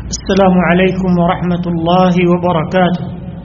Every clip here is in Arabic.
السلام عليكم ورحمة الله وبركاته.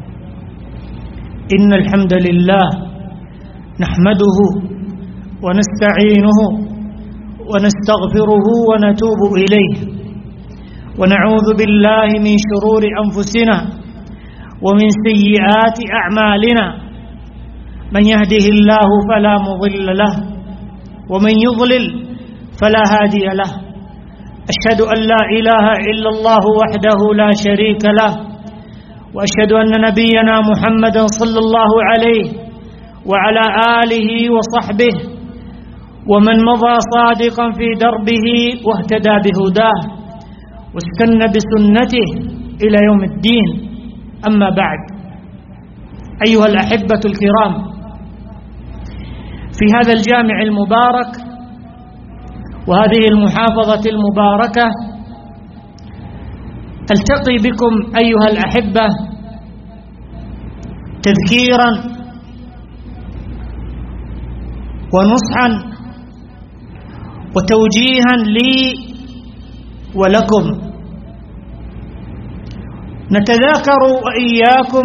إن الحمد لله نحمده ونستعينه ونستغفره ونتوب إليه، ونعوذ بالله من شرور أنفسنا ومن سيئات أعمالنا، من يهده الله فلا مضل له ومن يضلل فلا هادي له. أشهد أن لا إله إلا الله وحده لا شريك له، وأشهد أن نبينا محمدا صلى الله عليه وعلى آله وصحبه ومن مضى صادقا في دربه واهتدى بهداه واستنى بسنته إلى يوم الدين. أما بعد، أيها الأحبة الكرام، في هذا الجامع المبارك وهذه المحافظة المباركة ألتقي بكم أيها الأحبة تذكيرا ونصحا وتوجيها لي ولكم. نتذاكر وإياكم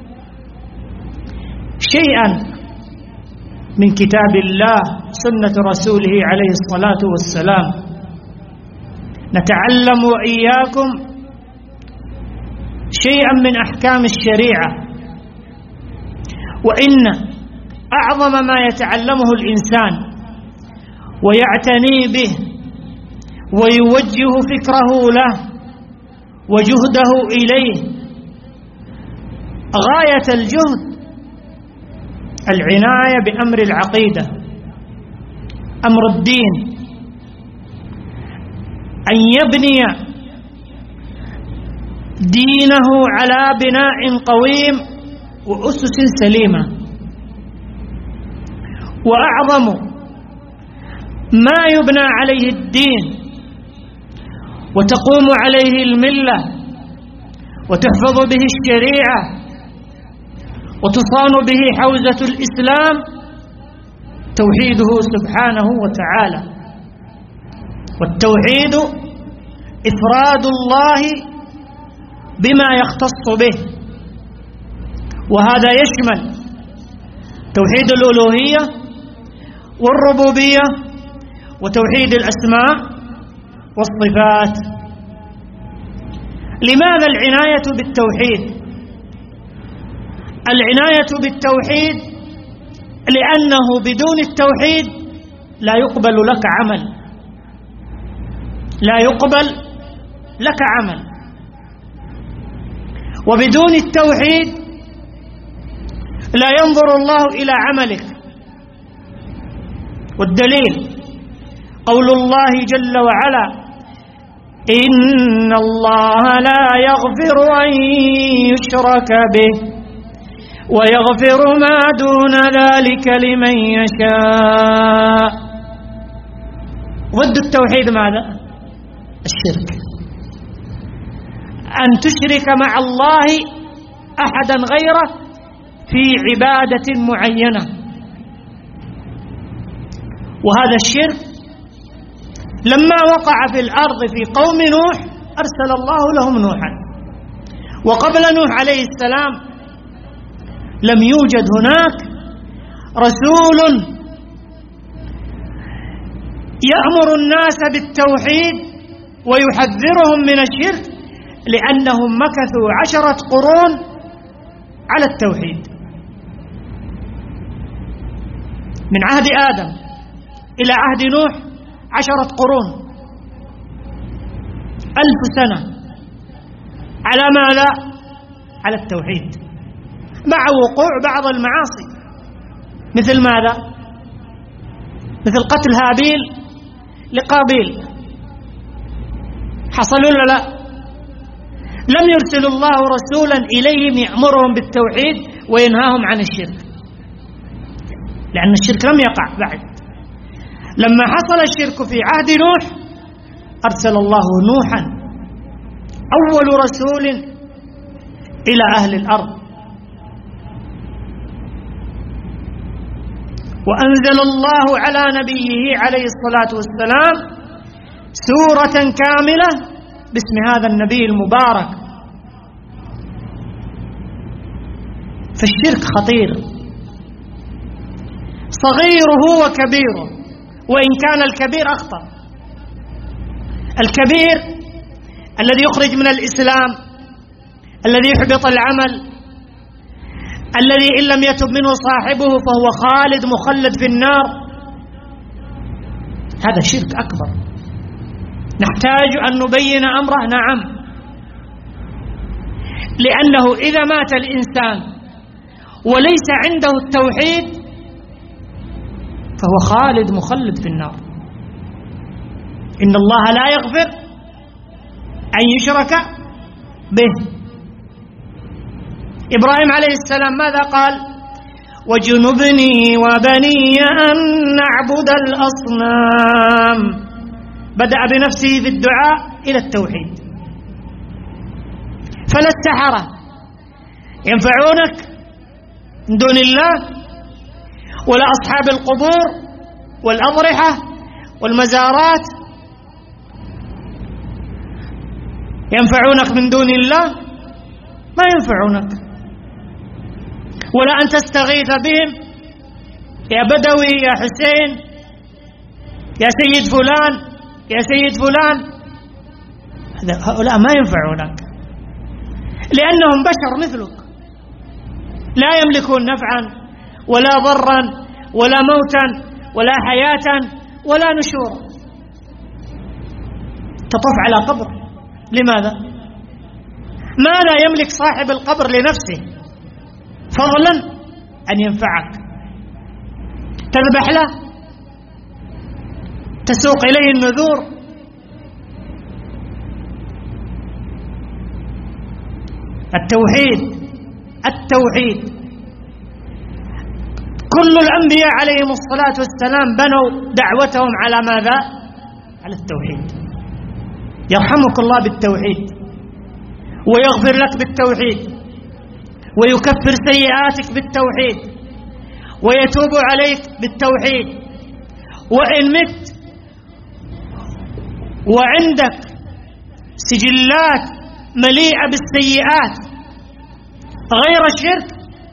شيئا من كتاب الله سنة رسوله عليه الصلاة والسلام، نتعلم وإياكم شيئا من أحكام الشريعة، وإن أعظم ما يتعلمه الإنسان ويعتني به ويوجه فكره له وجهده إليه غاية الجهد العناية بأمر العقيدة، أمر الدين، أن يبني دينه على بناء قويم وأسس سليمة. وأعظم ما يبنى عليه الدين وتقوم عليه الملة وتحفظ به الشريعة وتصان به حوزة الإسلام توحيده سبحانه وتعالى. والتوحيد إفراد الله بما يختص به، وهذا يشمل توحيد الألوهية والربوبية وتوحيد الأسماء والصفات. لماذا العناية بالتوحيد؟ العناية بالتوحيد لأنه بدون التوحيد لا يقبل لك عمل، لا يقبل لك عمل. وبدون التوحيد لا ينظر الله إلى عملك. والدليل قول الله جل وعلا: إن الله لا يغفر أن يشرك به ويغفر ما دون ذلك لمن يشاء. ضد التوحيد ماذا؟ الشرك، أن تشرك مع الله أحدا غيره في عبادة معينة. وهذا الشرك لما وقع في الأرض في قوم نوح أرسل الله لهم نوحا، وقبل نوح عليه السلام لم يوجد هناك رسول يأمر الناس بالتوحيد ويحذرهم من الشرك، لأنهم مكثوا 10 قرون على التوحيد. من عهد آدم إلى عهد نوح 10 قرون، 1000 سنة على ماذا؟ على التوحيد، مع وقوع بعض المعاصي. مثل ماذا؟ مثل قتل هابيل لقابيل. حصل ولا لا؟ لم يرسل الله رسولا إليهم يأمرهم بالتوحيد وينهاهم عن الشرك، لأن الشرك لم يقع بعد. لما حصل الشرك في عهد نوح أرسل الله نوحا أول رسول إلى أهل الأرض، وأنزل الله على نبيه عليه الصلاة والسلام سورة كاملة باسم هذا النبي المبارك. فالشرك خطير، صغيره وكبيره، وإن كان الكبير أخطر. الكبير الذي يخرج من الإسلام، الذي يحبط العمل، الذي إن لم يتب منه صاحبه فهو خالد مخلد في النار، هذا شرك أكبر، نحتاج أن نبين أمره. نعم، لأنه إذا مات الإنسان وليس عنده التوحيد فهو خالد مخلد في النار. إن الله لا يغفر أن يشرك به. إبراهيم عليه السلام ماذا قال؟ وجنبني وبني أن نعبد الأصنام. بدأ بنفسه في الدعاء إلى التوحيد. فلا السحرة ينفعونك من دون الله، ولا أصحاب القبور والأضرحة والمزارات ينفعونك من دون الله، ما ينفعونك. ولا أن تستغيث بهم، يا بدوي، يا حسين، يا سيد فلان، يا سيد فلان، هؤلاء ما ينفعونك، لأنهم بشر مثلك، لا يملكون نفعا ولا ضرا ولا موتا ولا حياة ولا نشورا. تطوف على قبر، لماذا؟ ماذا يملك صاحب القبر لنفسه فضلا أن ينفعك؟ تذبح له، تسوق إليه النذور. التوحيد كل الأنبياء عليهم الصلاة والسلام بنوا دعوتهم على ماذا؟ على التوحيد. يرحمك الله بالتوحيد، ويغفر لك بالتوحيد، ويكفر سيئاتك بالتوحيد، ويتوب عليك بالتوحيد. وإن مت وعندك سجلات مليئة بالسيئات غير الشرك،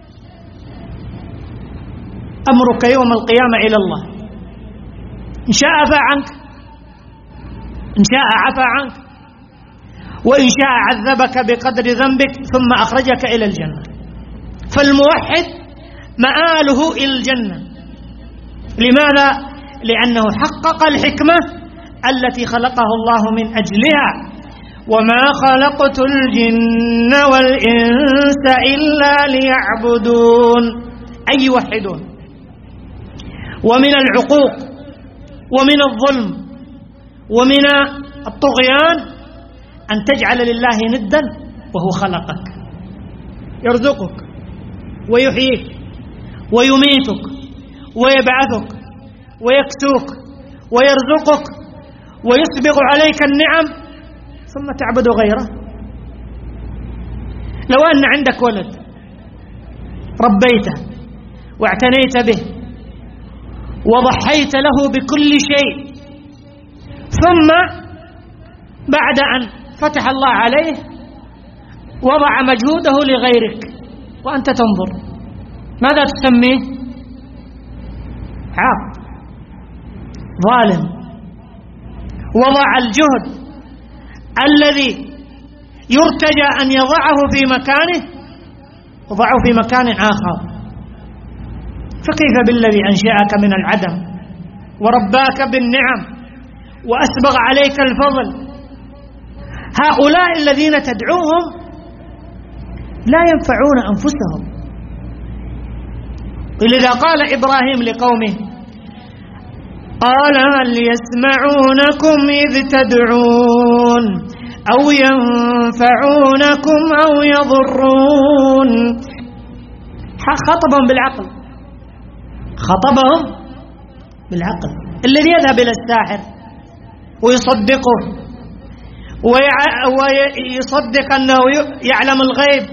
أمرك يوم القيامة إلى الله، إن شاء عفا عنك، إن شاء عفا عنك، وإن شاء عذبك بقدر ذنبك ثم أخرجك إلى الجنة. فالموحد مآله إلى الجنة. لماذا؟ لأنه حقق الحكمة التي خلقه الله من أجلها: وما خلقت الجن والإنس إلا ليعبدون، أي يوحدون. ومن العقوق ومن الظلم ومن الطغيان أن تجعل لله ندا وهو خلقك، يرزقك ويحييك ويميتك ويبعثك ويكسوك ويرزقك ويسبغ عليك النعم ثم تعبد غيره. لو أن عندك ولد ربيته واعتنيت به وضحيت له بكل شيء، ثم بعد أن فتح الله عليه وضع مجهوده لغيرك وأنت تنظر، ماذا تسميه؟ عاق، ظالم. وضع الجهد الذي يرتجى أن يضعه في مكانه وضعه في مكان آخر. فكيف بالذي أنشأك من العدم ورباك بالنعم وأسبغ عليك الفضل؟ هؤلاء الذين تدعوهم لا ينفعون أنفسهم. ولذا قال إبراهيم لقومه: قال هل يسمعونكم إذ تدعون أو ينفعونكم أو يضرون؟ خطبهم بالعقل، خطبهم بالعقل. الذي يذهب إلى الساحر ويصدقه ويصدق أنه يعلم الغيب،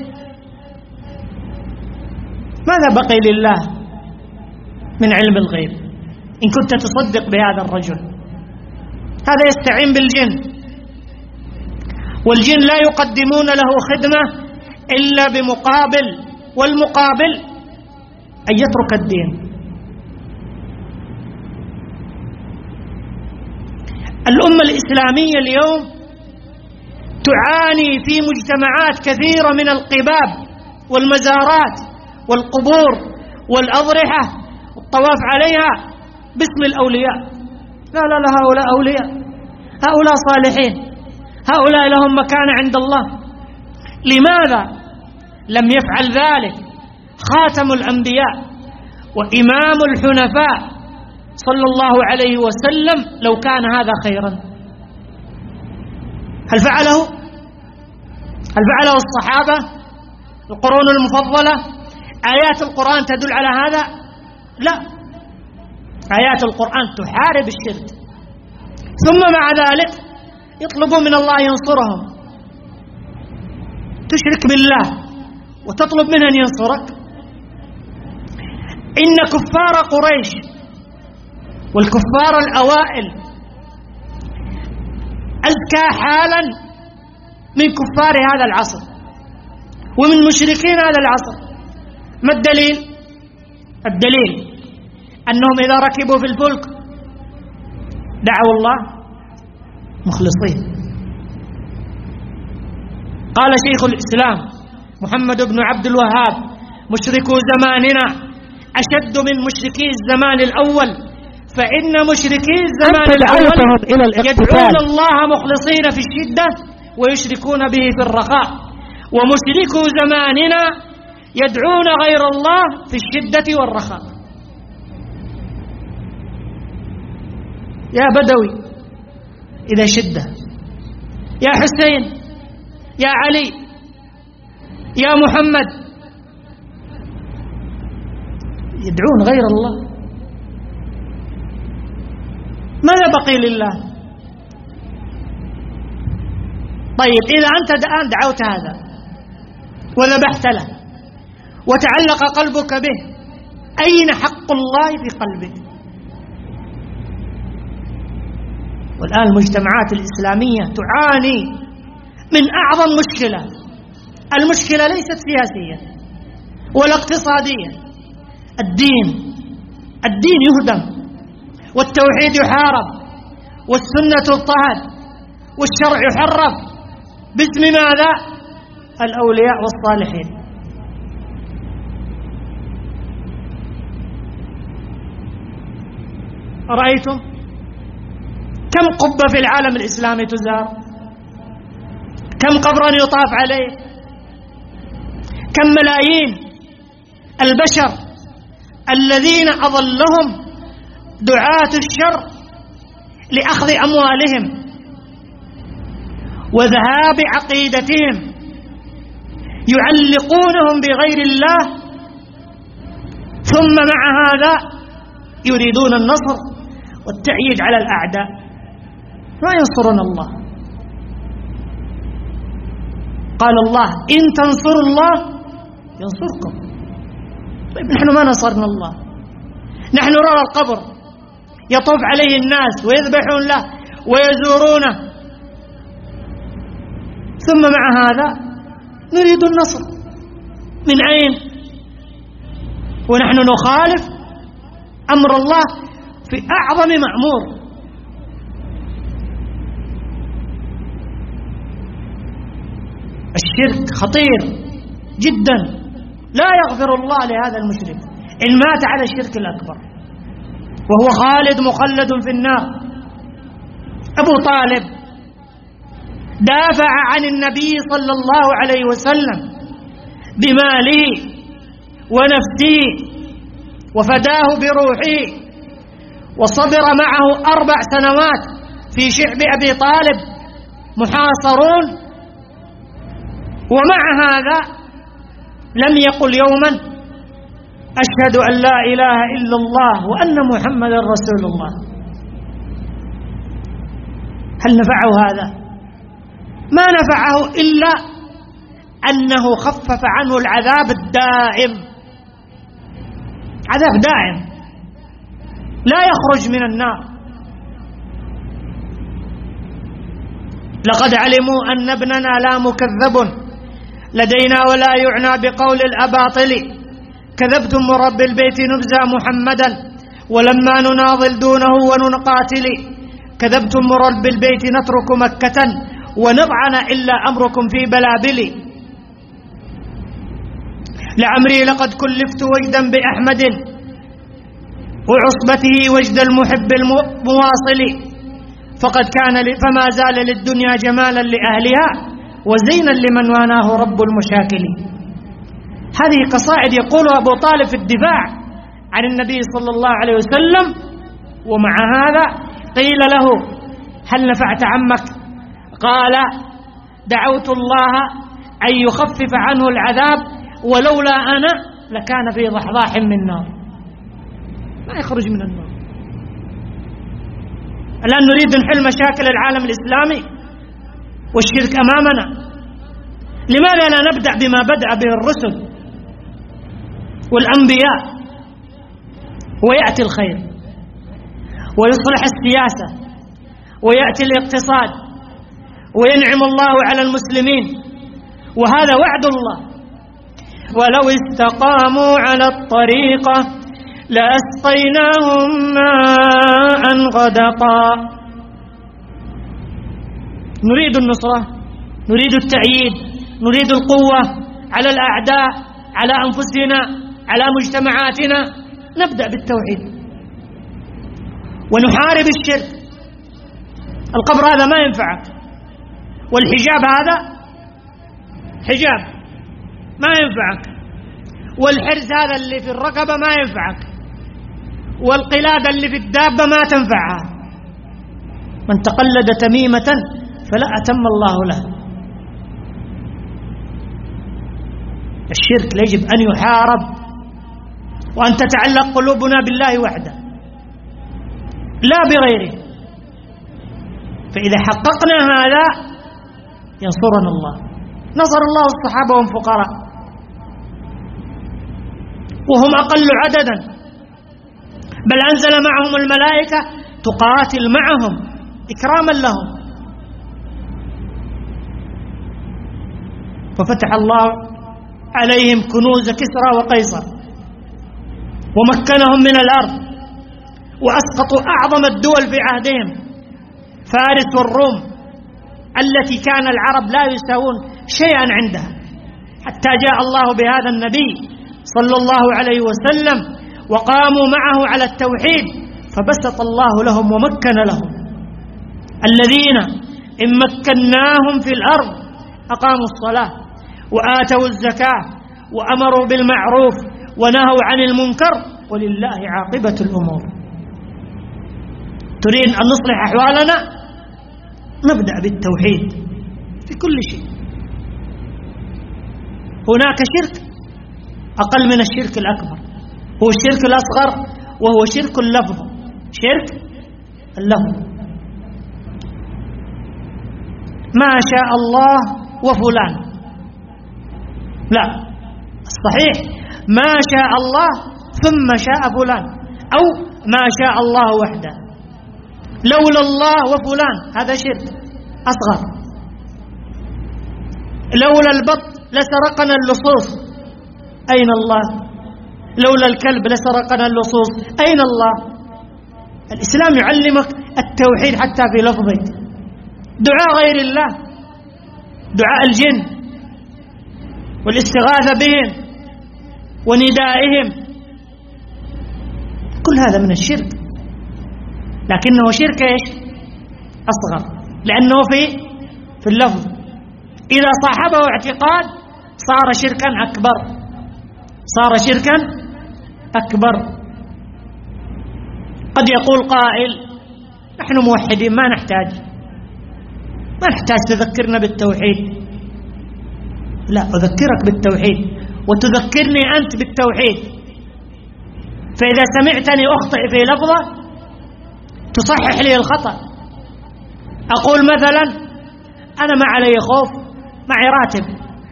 ماذا بقي لله من علم الغيب إن كنت تصدق بهذا الرجل؟ هذا يستعين بالجن، والجن لا يقدمون له خدمة إلا بمقابل، والمقابل أن يترك الدين. الأمة الإسلامية اليوم تعاني في مجتمعات كثيرة من القباب والمزارات والقبور والأضرحة والطواف عليها باسم الأولياء. لا لا لا، هؤلاء أولياء، هؤلاء صالحين، هؤلاء لهم مكانة عند الله. لماذا لم يفعل ذلك خاتم الأنبياء وإمام الحنفاء صلى الله عليه وسلم لو كان هذا خيرا؟ هل فعله؟ هل فعله الصحابة القرون المفضلة؟ آيات القرآن تدل على هذا؟ لا، آيات القرآن تحارب الشرك، ثم مع ذلك يطلبون من الله ينصرهم. تشرك بالله وتطلب منه أن ينصرك؟ إن كفار قريش والكفار الأوائل أذكى حالا من كفار هذا العصر ومن مشركين هذا العصر. ما الدليل؟ الدليل أنهم إذا ركبوا في الفلك دعوا الله مخلصين. قال شيخ الإسلام محمد بن عبد الوهاب: مشركو زماننا أشد من مشركي الزمان الأول، فإن مشركي الزمان الأول يدعون الله مخلصين في الشدة ويشركون به في الرخاء، ومشركو زماننا يدعون غير الله في الشدة والرخاء. يا بدوي إذا شدة، يا حسين، يا علي، يا محمد، يدعون غير الله، ماذا بقي لله؟ طيب إذا أنت الآن دعوت هذا وذبحت له وتعلق قلبك به، أين حق الله في قلبك؟ والآن المجتمعات الإسلامية تعاني من أعظم مشكلة. المشكلة ليست سياسية ولا اقتصادية، الدين يهدم، والتوحيد يحارب، والسنة تضطهد، والشرع يحرف باسم ماذا؟ الأولياء والصالحين. أرأيتم كم قبة في العالم الإسلامي تزار؟ كم قبرا يطاف عليه؟ كم ملايين البشر الذين أضلهم دعاة الشر لأخذ أموالهم وذهاب عقيدتهم، يعلقونهم بغير الله، ثم مع هذا يريدون النصر والتأييد على الأعداء. ما ينصرون الله. قال الله: إن تنصروا الله ينصركم. طيب نحن ما نصرنا الله، نحن نرى القبر يطوف عليه الناس ويذبحون له ويزورونه، ثم مع هذا نريد النصر. من أين؟ ونحن نخالف أمر الله في أعظم مأمور. الشرك خطير جدا، لا يغفر الله لهذا المشرك إن مات على الشرك الأكبر وهو خالد مخلد في النار. أبو طالب دافع عن النبي صلى الله عليه وسلم بماله ونفسه وفداه بروحه، وصبر معه 4 سنوات في شعب أبي طالب محاصرون، ومع هذا لم يقل يوما: أشهد أن لا إله إلا الله وأن محمدا رسول الله. هل نفعه هذا؟ ما نفعه إلا أنه خفف عنه العذاب الدائم، عذاب دائم لا يخرج من النار. لقد علموا أن ابننا لا مكذب لدينا ولا يعنى بقول الأباطل. كذبتم رب البيت نبزى محمدا ولما نناضل دونه ونقاتل. كذبتم رب البيت نترك مكة ونضعن إلا أمركم في بلابل. لعمري لقد كلفت وجدا بأحمد وعصبته وجد المحب المواصل. فقد كان فما زال للدنيا جمالا لأهلها وزينا لمن واناه رب المشاكل. هذه قصائد يقولها أبو طالب في الدفاع عن النبي صلى الله عليه وسلم، ومع هذا قيل له: هل نفعت عمك؟ قال: دعوت الله أن يخفف عنه العذاب ولولا أنا لكان في ضحضاح من نار. ما يخرج من النار. الآن نريد نحل مشاكل العالم الإسلامي والشرك أمامنا. لماذا لا نبدأ بما بدأ به الرسل والأنبياء ويأتي الخير ويصلح السياسة ويأتي الاقتصاد وينعم الله على المسلمين، وهذا وعد الله. ولو استقاموا على الطريقة لأسقيناهم ماء غدقا. نريد النصرة، نريد التأييد، نريد القوة على الأعداء، على أنفسنا، على مجتمعاتنا. نبدأ بالتوحيد ونحارب الشرك. القبر هذا ما ينفعك، والحجاب هذا حجاب ما ينفعك، والحرز هذا اللي في الرقبة ما ينفعك، والقلادة اللي في الدابة ما تنفعها. من تقلد تميمة فلا أتم الله له. الشرك يجب أن يحارب وأن تتعلق قلوبنا بالله وحده لا بغيره. فإذا حققنا هذا ينصرنا الله. نصر الله الصحابة وهم فقراء وهم أقل عددا، بل أنزل معهم الملائكة تقاتل معهم إكراما لهم. ففتح الله عليهم كنوز كسرى وقيصر ومكنهم من الأرض وأسقطوا أعظم الدول في عهدهم، فارس والروم التي كان العرب لا يساوون شيئا عندها، حتى جاء الله بهذا النبي صلى الله عليه وسلم وقاموا معه على التوحيد فبسط الله لهم ومكن لهم. الذين إن مكناهم في الأرض أقاموا الصلاة وآتوا الزكاة وأمروا بالمعروف ونهوا عن المنكر ولله عاقبة الأمور. تريد أن نصلح أحوالنا؟ نبدأ بالتوحيد في كل شيء. هناك شرك أقل من الشرك الأكبر، هو الشرك الأصغر، وهو شرك اللفظ، شرك اللفظ. ما شاء الله وفلان، لا، الصحيح ما شاء الله ثم شاء فلان، أو ما شاء الله وحده. لولا الله وفلان هذا شرك أصغر. لولا البط لسرقنا اللصوص، أين الله؟ لولا الكلب لسرقنا اللصوص، أين الله؟ الإسلام يعلمك التوحيد حتى في لفظك. دعاء غير الله، دعاء الجن والاستغاثة بهم وندائهم، كل هذا من الشرك، لكنه شرك ايش؟ أصغر، لأنه في اللفظ. إذا صاحبه اعتقاد صار شركا أكبر، صار شركا أكبر. قد يقول قائل: نحن موحدين ما نحتاج تذكرنا بالتوحيد. لا، أذكرك بالتوحيد وتذكرني أنت بالتوحيد. فإذا سمعتني أخطئ في لفظة تصحح لي الخطأ. أقول مثلا: أنا ما علي خوف، معي راتب،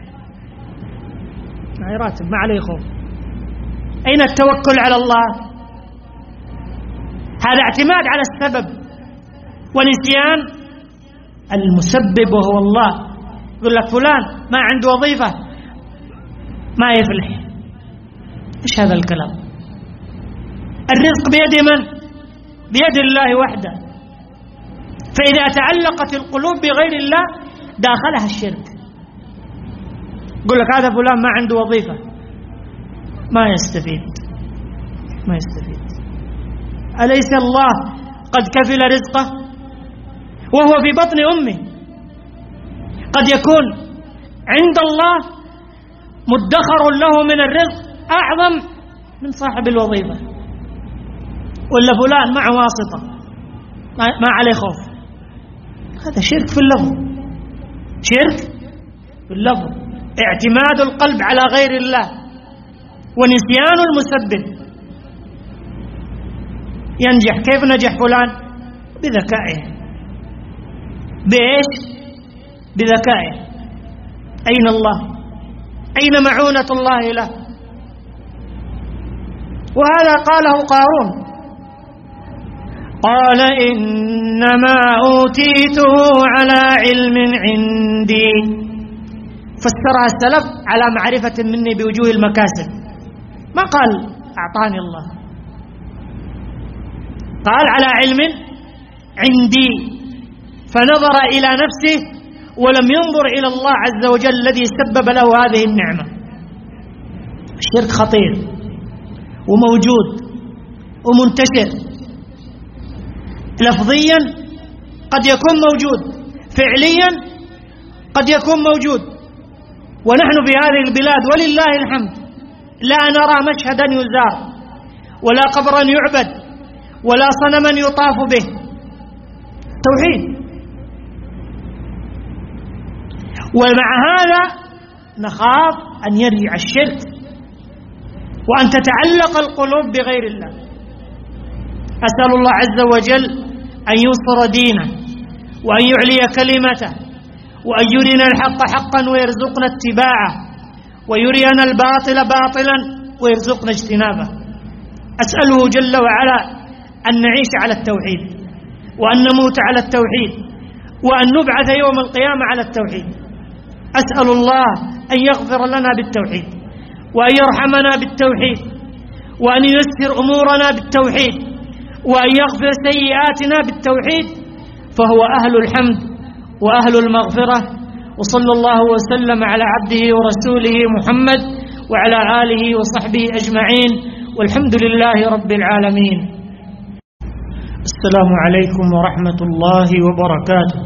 ما علي خوف. أين التوكل على الله؟ هذا اعتماد على السبب ونسيان المسبب وهو الله. يقول لك فلان ما عنده وظيفة ما يفلح. إيش هذا الكلام؟ الرزق بيد من؟ بيد الله وحده. فإذا تعلقت القلوب بغير الله داخلها الشرك. يقول لك هذا فلان ما عنده وظيفة، ما يستفيد. أليس الله قد كفل رزقه وهو في بطن أمه؟ قد يكون عند الله مدخر له من الرزق أعظم من صاحب الوظيفة. ولا فلان مع واسطة ما عليه خوف. هذا شرك في اللفظ، شرك في اللفظ، اعتماد القلب على غير الله ونسيان المسبب. ينجح. كيف نجح فلان؟ بذكائه. بإيش؟ بذكائه. أين الله؟ أين معونة الله له؟ وهذا قاله قارون، قال إنما أوتيته على علم عندي. فسرها السلف على معرفة مني بوجوه المكاسب، ما قال أعطاني الله، قال على علم عندي. فنظر إلى نفسه ولم ينظر إلى الله عز وجل الذي سبب له هذه النعمة. الشرك خطير وموجود ومنتشر. لفظيا قد يكون موجود، فعليا قد يكون موجود. ونحن في هذه البلاد ولله الحمد لا نرى مشهدا يزار ولا قبرا يعبد ولا صنما يطاف به. توحيد. ومع هذا نخاف أن يرجع الشرك وأن تتعلق القلوب بغير الله. أسأل الله عز وجل أن ينصر دينه وأن يعلي كلمته وأن يرينا الحق حقا ويرزقنا اتباعه ويرينا الباطل باطلا ويرزقنا اجتنابه. أسأله جل وعلا أن نعيش على التوحيد وأن نموت على التوحيد وأن نبعث يوم القيامة على التوحيد. أسأل الله أن يغفر لنا بالتوحيد وأن يرحمنا بالتوحيد وأن ييسر أمورنا بالتوحيد وأن يغفر سيئاتنا بالتوحيد، فهو أهل الحمد وأهل المغفرة. وصلى الله وسلم على عبده ورسوله محمد وعلى آله وصحبه أجمعين، والحمد لله رب العالمين. السلام عليكم ورحمة الله وبركاته.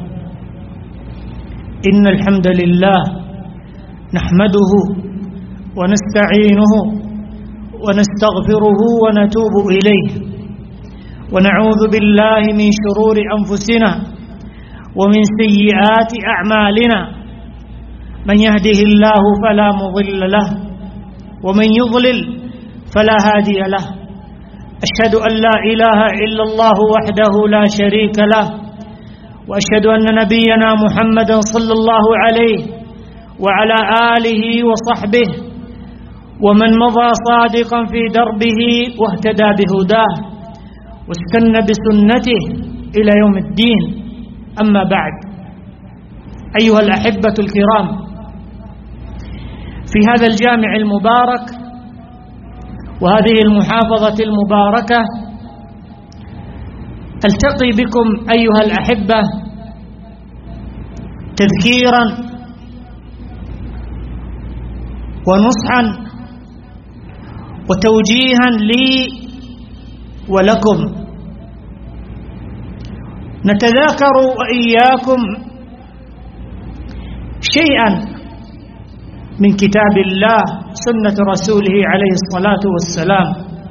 إن الحمد لله نحمده ونستعينه ونستغفره ونتوب إليه، ونعوذ بالله من شرور أنفسنا ومن سيئات أعمالنا. من يهده الله فلا مضل له ومن يضلل فلا هادي له. أشهد أن لا إله إلا الله وحده لا شريك له، وأشهد أن نبينا محمدا صلى الله عليه وعلى آله وصحبه ومن مضى صادقا في دربه واهتدى بهداه واستنى بسنته إلى يوم الدين. أما بعد، أيها الأحبة الكرام، في هذا الجامع المبارك وهذه المحافظة المباركة ألتقي بكم أيها الأحبة تذكيرا ونصحا وتوجيها لي ولكم. نتذاكر وإياكم شيئا من كتاب الله سنة رسوله عليه الصلاة والسلام.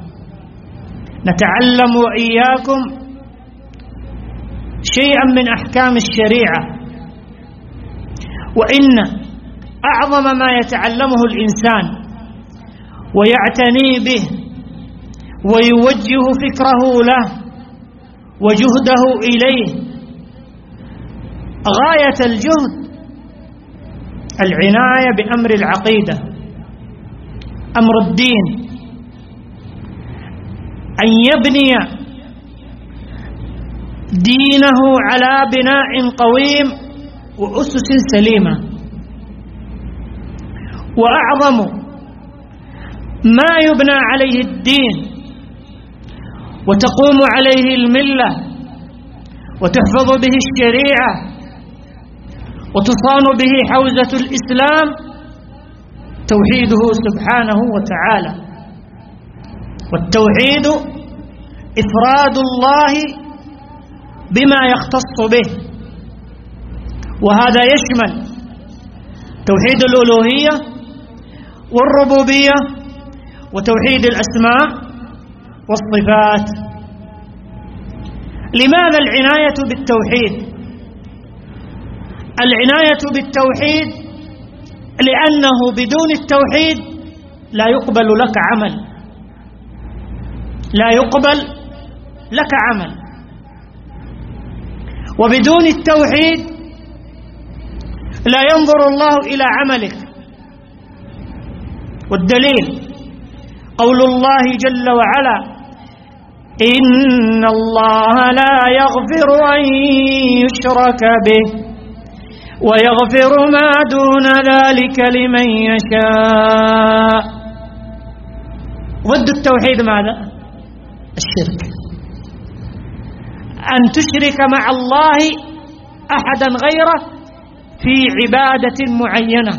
نتعلم وإياكم شيئا من أحكام الشريعة. وإن أعظم ما يتعلمه الإنسان ويعتني به ويوجه فكره له وجهده إليه غاية الجهد العناية بأمر العقيدة، أمر الدين، أن يبني دينه على بناء قويم وأسس سليمة. وأعظم ما يبنى عليه الدين وتقوم عليه الملة وتحفظ به الشريعة وتصان به حوزة الإسلام توحيده سبحانه وتعالى. والتوحيد إفراد الله بما يختص به، وهذا يشمل توحيد الألوهية والربوبية وتوحيد الأسماء والصفات. لماذا العناية بالتوحيد؟ العناية بالتوحيد لأنه بدون التوحيد لا يقبل لك عمل، لا يقبل لك عمل. وبدون التوحيد لا ينظر الله إلى عملك. والدليل قول الله جل وعلا: إن الله لا يغفر أن يشرك به ويغفر ما دون ذلك لمن يشاء. ضد التوحيد ماذا؟ الشرك، أن تشرك مع الله أحدا غيره في عبادة معينة.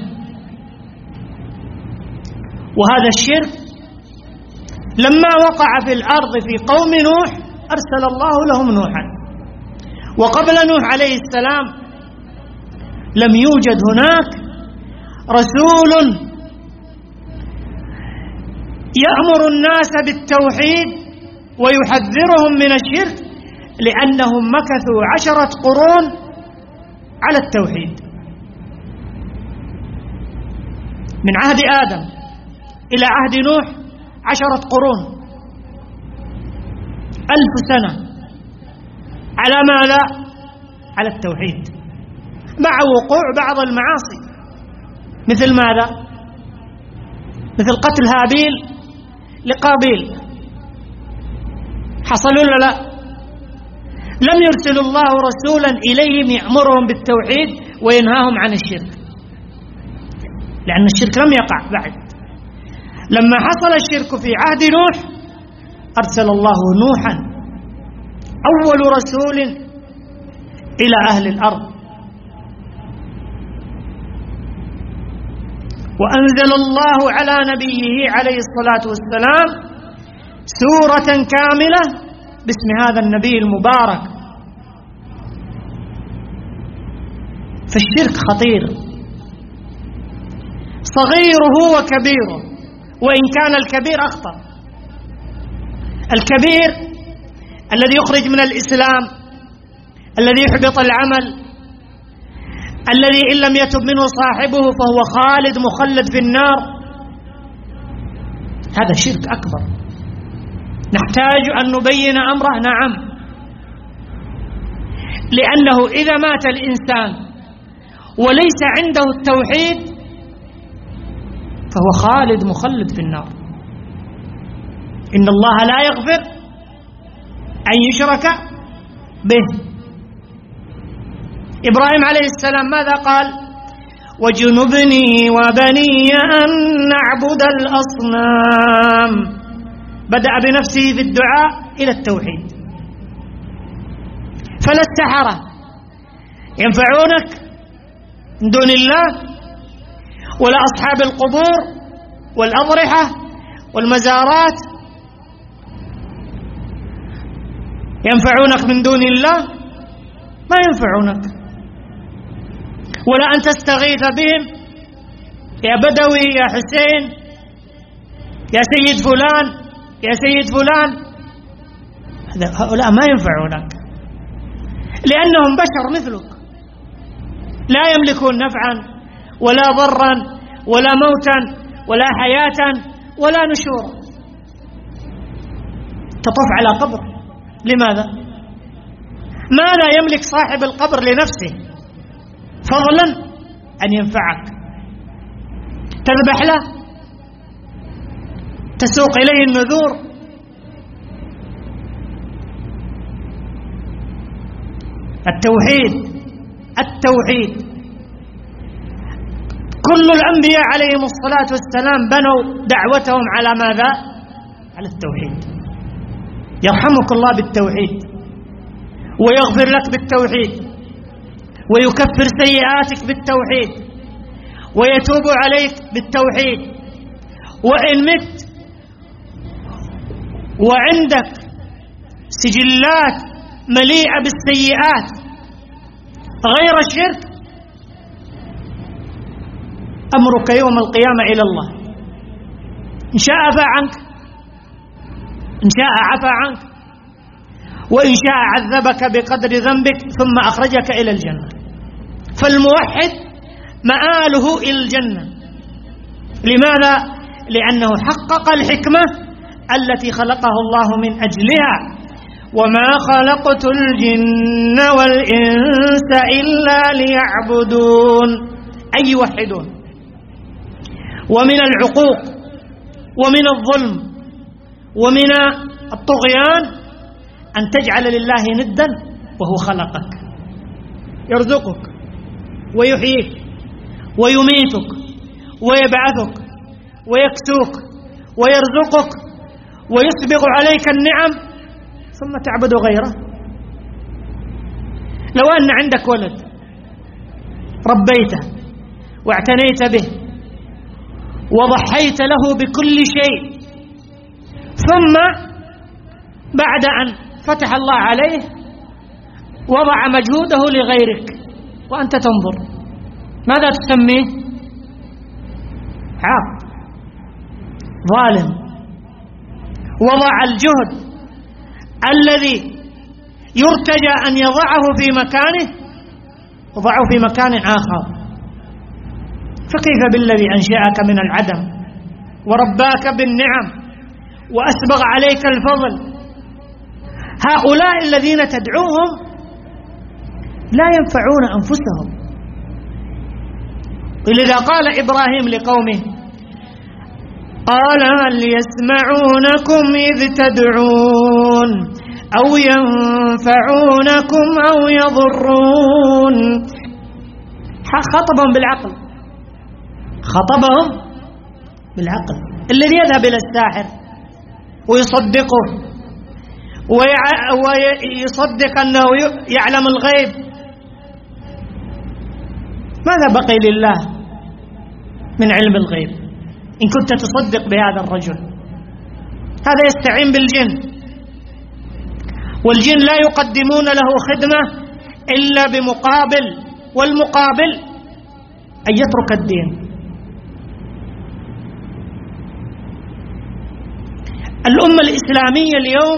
وهذا الشرك لما وقع في الأرض في قوم نوح أرسل الله لهم نوحا، وقبل نوح عليه السلام لم يوجد هناك رسول يأمر الناس بالتوحيد ويحذرهم من الشرك، لأنهم مكثوا 10 قرون على التوحيد. من عهد آدم إلى عهد نوح 10 قرون، 1000 سنة على ماذا؟ على التوحيد، مع وقوع بعض المعاصي. مثل ماذا؟ مثل قتل هابيل لقابيل، حصل ولا لا؟ لم يرسل الله رسولا إليهم يأمرهم بالتوحيد وينهاهم عن الشرك، لأن الشرك لم يقع بعد. لما حصل الشرك في عهد نوح أرسل الله نوحا أول رسول إلى أهل الأرض، وأنزل الله على نبيه عليه الصلاة والسلام سورة كاملة باسم هذا النبي المبارك. فالشرك خطير، صغيره وكبيره، وإن كان الكبير أخطر. الكبير الذي يخرج من الإسلام، الذي يحبط العمل، الذي إن لم يتب منه صاحبه فهو خالد مخلد في النار، هذا شرك أكبر. نحتاج أن نبين أمره. نعم، لأنه إذا مات الإنسان وليس عنده التوحيد فهو خالد مخلد في النار. إن الله لا يغفر أن يشرك به. إبراهيم عليه السلام ماذا قال؟ وجنبني وبني أن نعبد الأصنام. بدأ بنفسه في الدعاء إلى التوحيد. فلا السحرة ينفعونك من دون الله، ولا أصحاب القبور والأضرحة والمزارات ينفعونك من دون الله، ما ينفعونك. ولا أن تستغيث بهم، يا بدوي، يا حسين، يا سيد فلان، يا سيد فلان، هؤلاء ما ينفعونك، لأنهم بشر مثلك، لا يملكون نفعا ولا ضرا ولا موتا ولا حياة ولا نشورا. تطوف على قبر، لماذا؟ ماذا يملك صاحب القبر لنفسه فضلا أن ينفعك؟ تذبح له، تسوق إليه النذور. التوحيد كل الأنبياء عليهم الصلاة والسلام بنوا دعوتهم على ماذا؟ على التوحيد. يرحمك الله بالتوحيد، ويغفر لك بالتوحيد، ويكفر سيئاتك بالتوحيد، ويتوب عليك بالتوحيد. وإن مت وعندك سجلات مليئة بالسيئات غير الشرك، أمرك يوم القيامة إلى الله، إن شاء عفا عنك، إن شاء عفا عنك، وإن شاء عذبك بقدر ذنبك ثم أخرجك إلى الجنة. فالموحد مآله إلى الجنة. لماذا؟ لأنه حقق الحكمة التي خلقه الله من أجلها: وما خلقت الجن والإنس إلا ليعبدون، أي يوحدون. ومن العقوق ومن الظلم ومن الطغيان أن تجعل لله ندا وهو خلقك، يرزقك ويحييك ويميتك ويبعثك ويكسوك ويرزقك ويسبغ عليك النعم، ثم تعبد غيره. لو أن عندك ولد ربيته واعتنيت به وضحيت له بكل شيء، ثم بعد أن فتح الله عليه وضع مجهوده لغيرك وأنت تنظر، ماذا تسميه؟ عاق، ظالم. وضع الجهد الذي يرتجى أن يضعه في مكانه وضعه في مكان آخر. فكيف بالذي أنشأك من العدم ورباك بالنعم وأسبغ عليك الفضل؟ هؤلاء الذين تدعوهم لا ينفعون أنفسهم. ولذا قال إبراهيم لقومه: قال هل يسمعونكم إذ تدعون أو ينفعونكم أو يضرون؟ خاطبهم بالعقل، خاطبهم بالعقل. الذي يذهب إلى الساحر ويصدقه ويصدق أنه يعلم الغيب، ماذا بقي لله من علم الغيب إن كنت تصدق بهذا الرجل؟ هذا يستعين بالجن، والجن لا يقدمون له خدمة إلا بمقابل، والمقابل أن يترك الدين. الأمة الإسلامية اليوم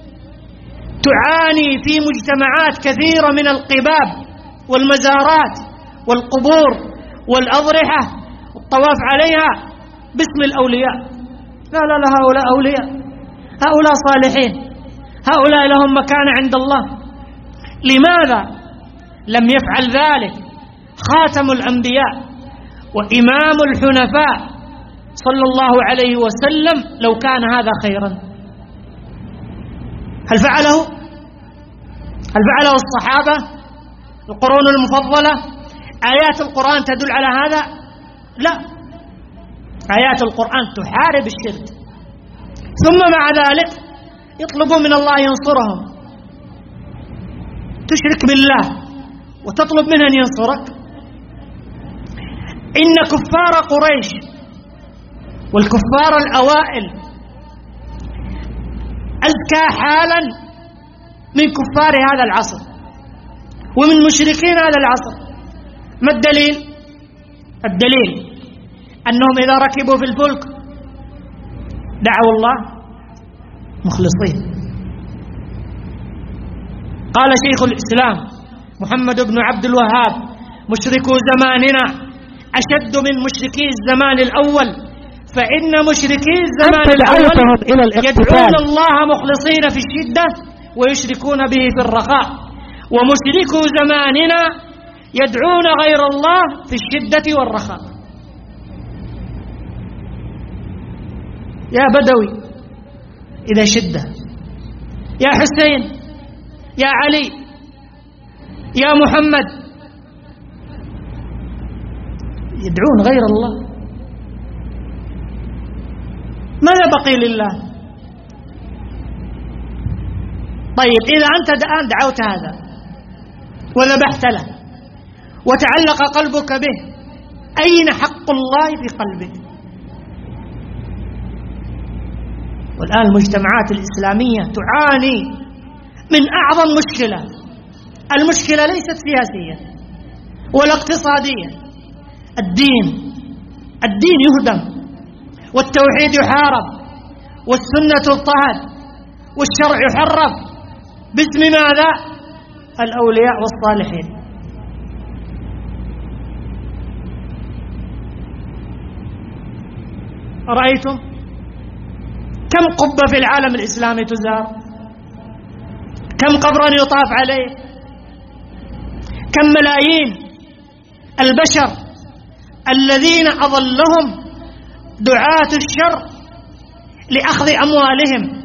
تعاني في مجتمعات كثيرة من القباب والمزارات والقبور والأضرحة والطواف عليها باسم الأولياء. لا لا لا، هؤلاء أولياء، هؤلاء صالحين، هؤلاء لهم مكانة عند الله. لماذا لم يفعل ذلك خاتم الأنبياء وإمام الحنفاء صلى الله عليه وسلم لو كان هذا خيرا؟ هل فعله؟ هل فعله الصحابة القرون المفضلة؟ آيات القرآن تدل على هذا؟ لا، آيات القرآن تحارب الشرك، ثم مع ذلك يطلبون من الله ينصرهم. تشرك بالله وتطلب منه أن ينصرك؟ إن كفار قريش والكفار الأوائل أزكى حالا من كفار هذا العصر ومن مشركين هذا العصر. ما الدليل؟ الدليل أنهم إذا ركبوا في الفلك دعوا الله مخلصين. قال شيخ الإسلام محمد بن عبد الوهاب: مشركو زماننا أشد من مشركي الزمان الأول، فإن مشركي الزمان الأول يدعون الله مخلصين في الشدة ويشركون به في الرخاء، ومشركو زماننا يدعون غير الله في الشدة والرخاء. يا بدوي إذا شدة، يا حسين، يا علي، يا محمد، يدعون غير الله. ماذا بقي لله؟ طيب إذا أنت الآن دعوت هذا وذبحت له وتعلق قلبك به، أين حق الله في قلبك؟ والآن المجتمعات الإسلامية تعاني من أعظم مشكلة. المشكلة ليست سياسية ولا اقتصادية، الدين يهدم، والتوحيد يحارب، والسنة تضطهد، والشرع يحرف، باسم ماذا؟ الأولياء والصالحين. أرأيتم كم قبة في العالم الإسلامي تزار؟ كم قبرا يطاف عليه؟ كم ملايين البشر الذين أضلهم دعاة الشر لأخذ أموالهم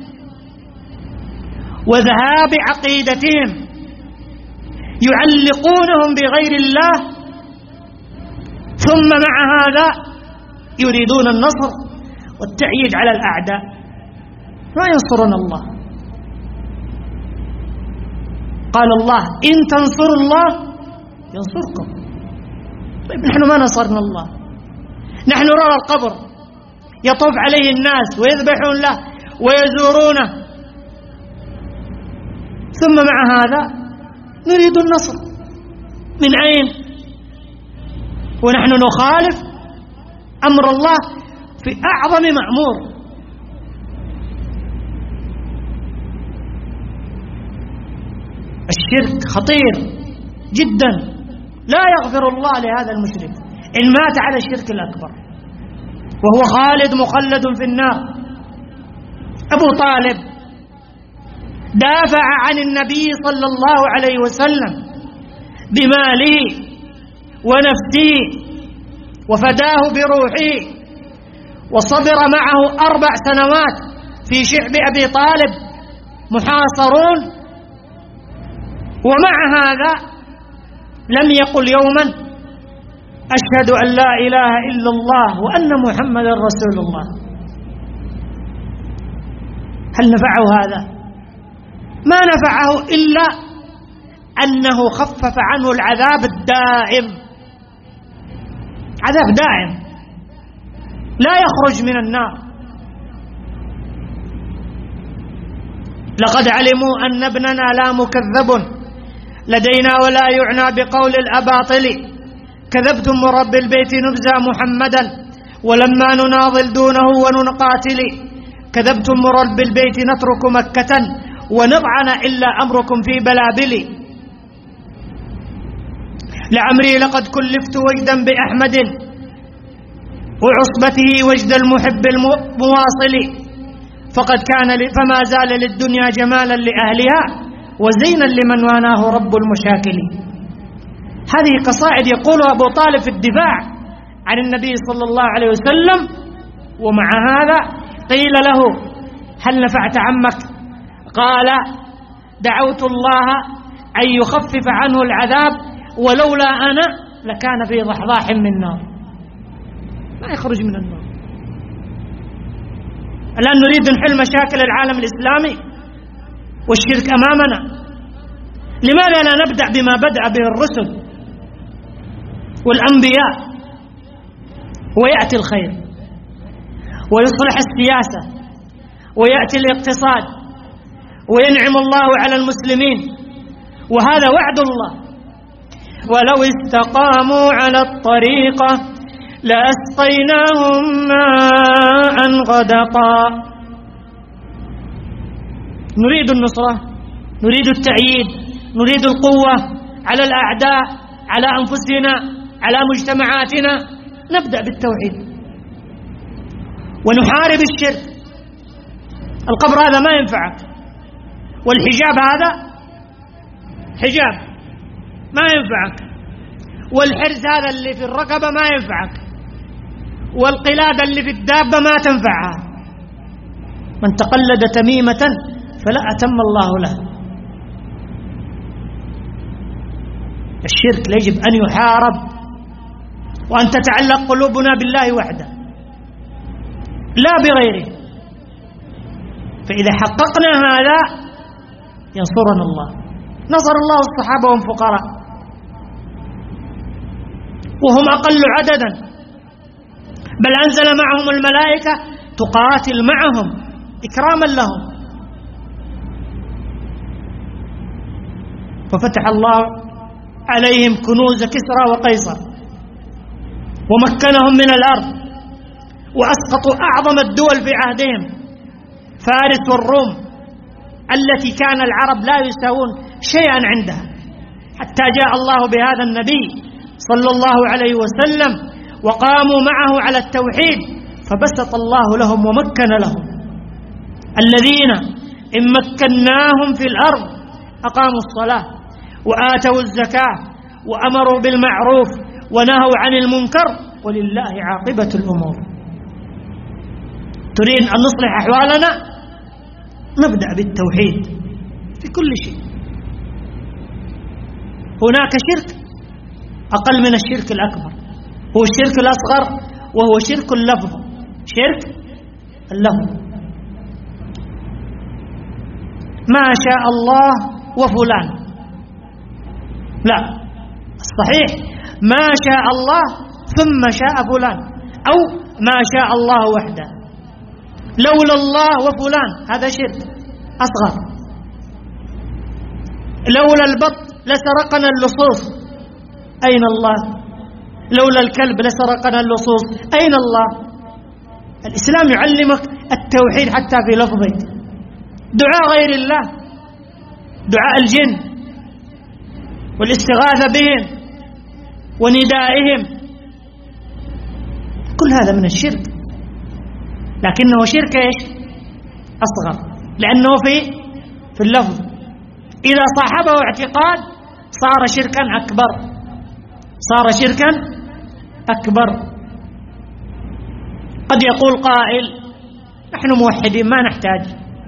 وذهاب عقيدتهم، يعلقونهم بغير الله، ثم مع هذا يريدون النصر والتأييد على الأعداء. ما ينصرون الله. قال الله: إن تنصروا الله ينصركم. طيب نحن ما نصرنا الله، نحن نرى القبر يطوف عليه الناس ويذبحون له ويزورونه، ثم مع هذا نريد النصر. من أين؟ ونحن نخالف أمر الله في أعظم مأمور. الشرك خطير جدا، لا يغفر الله لهذا المشرك إن مات على الشرك الأكبر، وهو خالد مخلد في النار. أبو طالب دافع عن النبي صلى الله عليه وسلم بماله ونفسه، وفداه بروحه، وصبر معه 4 سنوات في شعب أبي طالب محاصرون، ومع هذا لم يقل يوما: أشهد أن لا إله إلا الله وأن محمدا رسول الله. هل نفعه هذا؟ ما نفعه إلا أنه خفف عنه العذاب الدائم، عذاب دائم لا يخرج من النار. لقد علموا أن ابننا لا مكذب لدينا ولا يعنى بقول الأباطل، كذبتم رب البيت نبزى محمدا ولما نناضل دونه ونقاتل، كذبتم رب البيت نترك مكة ونضعن إلا أمركم في بلابل، لعمري لقد كلفت وجدا بأحمد وعصبته وجد المحب المواصل، فقد كان فما زال للدنيا جمالا لأهلها وزينا لمن واناه رب المشاكل. هذه قصائد يقولها أبو طالب في الدفاع عن النبي صلى الله عليه وسلم، ومع هذا قيل له: هل نفعت عمك؟ قال: دعوت الله أن يخفف عنه العذاب ولولا أنا لكان في ضحضاح من نار. ما يخرج من النار. الآن نريد نحل مشاكل العالم الإسلامي والشرك أمامنا. لماذا لا نبدأ بما بدأ به الرسل والأنبياء، ويأتي الخير ويصلح السياسة ويأتي الاقتصاد وينعم الله على المسلمين، وهذا وعد الله. ولو استقاموا على الطريقة لأسقيناهم ماء غدقا. نريد النصرة، نريد التأييد، نريد القوة على الأعداء، على أنفسنا، على مجتمعاتنا. نبدأ بالتوحيد ونحارب الشرك. القبر هذا ما ينفعك، والحجاب هذا حجاب ما ينفعك، والحرز هذا اللي في الرقبة ما ينفعك، والقلادة اللي في الدابة ما تنفعها. من تقلد تميمة فلا أتم الله له. الشرك يجب أن يحارب وأن تتعلق قلوبنا بالله وحده لا بغيره. فإذا حققنا هذا ينصرنا الله. نصر الله الصحابة وهم فقراء وهم أقل عددا، بل أنزل معهم الملائكة تقاتل معهم إكراما لهم. ففتح الله عليهم كنوز كسرى وقيصر ومكنهم من الأرض وأسقطوا أعظم الدول في عهدهم، فارس والروم التي كان العرب لا يساوون شيئا عندها، حتى جاء الله بهذا النبي صلى الله عليه وسلم وقاموا معه على التوحيد فبسط الله لهم ومكن لهم. الذين إن مكناهم في الأرض أقاموا الصلاة وآتوا الزكاة وأمروا بالمعروف ونهوا عن المنكر ولله عاقبة الأمور. تريد أن نصلح أحوالنا؟ نبدأ بالتوحيد في كل شيء. هناك شرك أقل من الشرك الأكبر، هو الشرك الأصغر وهو شرك اللفظ، شرك اللفظ. ما شاء الله وفلان، لا، الصحيح ما شاء الله ثم شاء فلان، أو ما شاء الله وحده. لولا الله وفلان هذا شرك أصغر. لولا البط لسرقنا اللصوص، أين الله؟ لولا الكلب لسرقنا اللصوص، أين الله؟ الإسلام يعلمك التوحيد حتى في لفظك. دعاء غير الله، دعاء الجن والاستغاثة بهم وندائهم، كل هذا من الشرك، لكنه شرك ايش؟ أصغر، لأنه في اللفظ. إذا صاحبه اعتقاد صار شركا أكبر، صار شركا أكبر. قد يقول قائل نحن موحدين ما نحتاج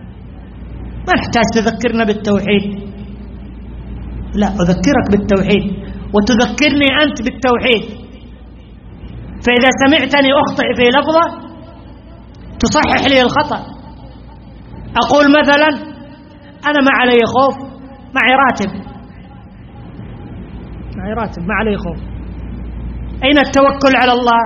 تذكرنا بالتوحيد. لا، أذكرك بالتوحيد وتذكرني أنت بالتوحيد. فإذا سمعتني أخطئ في لفظة تصحح لي الخطأ. أقول مثلا أنا ما علي خوف، معي راتب، ما علي خوف. أين التوكل على الله؟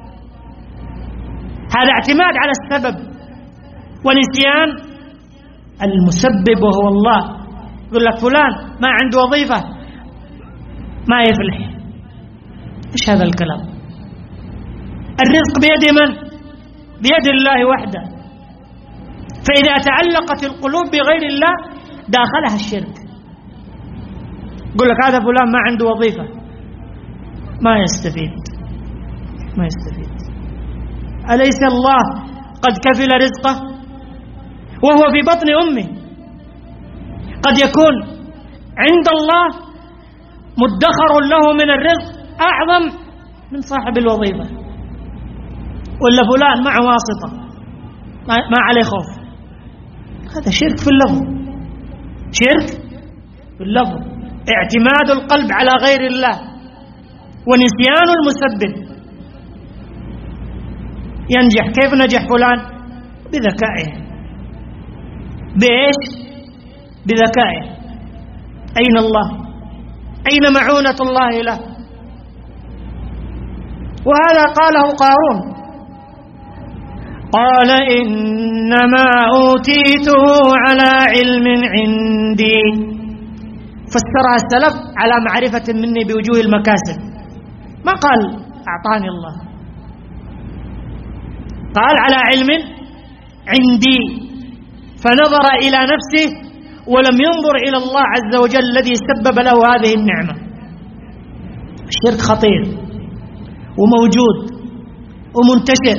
هذا اعتماد على السبب ونسيان المسبب وهو الله. يقول لك فلان ما عنده وظيفة ما يفلح. إيش هذا الكلام؟ الرزق بيد من؟ بيد الله وحده. فإذا تعلقت القلوب بغير الله داخلها الشرك. يقول لك هذا فلان ما عنده وظيفة، ما يستفيد. أليس الله قد كفل رزقه وهو في بطن أمه؟ قد يكون عند الله مدخر له من الرزق أعظم من صاحب الوظيفة. ولا فلان مع واسطة ما عليه خوف. هذا شرك في اللفظ، شرك في اللفظ، اعتماد القلب على غير الله ونسيان المسبب. ينجح. كيف نجح فلان؟ بذكائه. بإيش؟ بذكائه. أين الله؟ أين معونة الله له؟ وهذا قاله قارون، قال إنما أوتيته على علم عندي. فسرها السلف على معرفة مني بوجوه المكاسب، ما قال أعطاني الله، قال على علم عندي. فنظر إلى نفسه ولم ينظر إلى الله عز وجل الذي سبب له هذه النعمة. الشرك خطير وموجود ومنتشر.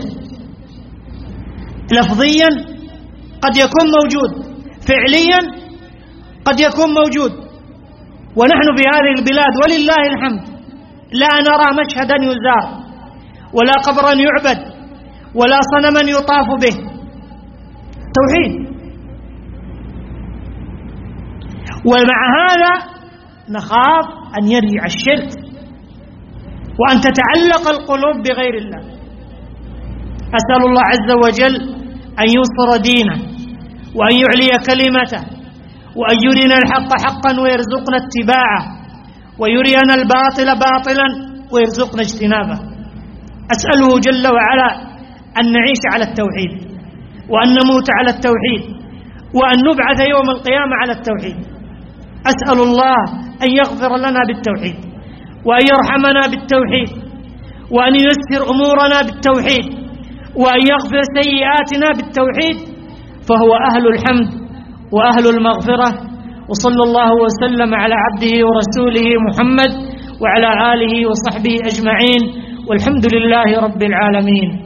لفظيا قد يكون موجود، فعليا قد يكون موجود. ونحن في هذه البلاد ولله الحمد لا نرى مشهدا يزار ولا قبرا يعبد ولا صنما يطاف به. توحيد. ومع هذا نخاف أن يرجع الشرك وأن تتعلق القلوب بغير الله. أسأل الله عز وجل أن ينصر دينه، وأن يعلي كلمته، وأن يرينا الحق حقا ويرزقنا اتباعه، ويرينا الباطل باطلا ويرزقنا اجتنابه. أسأله جل وعلا أن نعيش على التوحيد، وأن نموت على التوحيد، وأن نبعث يوم القيامة على التوحيد. أسأل الله أن يغفر لنا بالتوحيد، وأن يرحمنا بالتوحيد، وأن ييسر أمورنا بالتوحيد، وأن يغفر سيئاتنا بالتوحيد، فهو أهل الحمد وأهل المغفرة. وصلى الله وسلم على عبده ورسوله محمد وعلى آله وصحبه أجمعين، والحمد لله رب العالمين.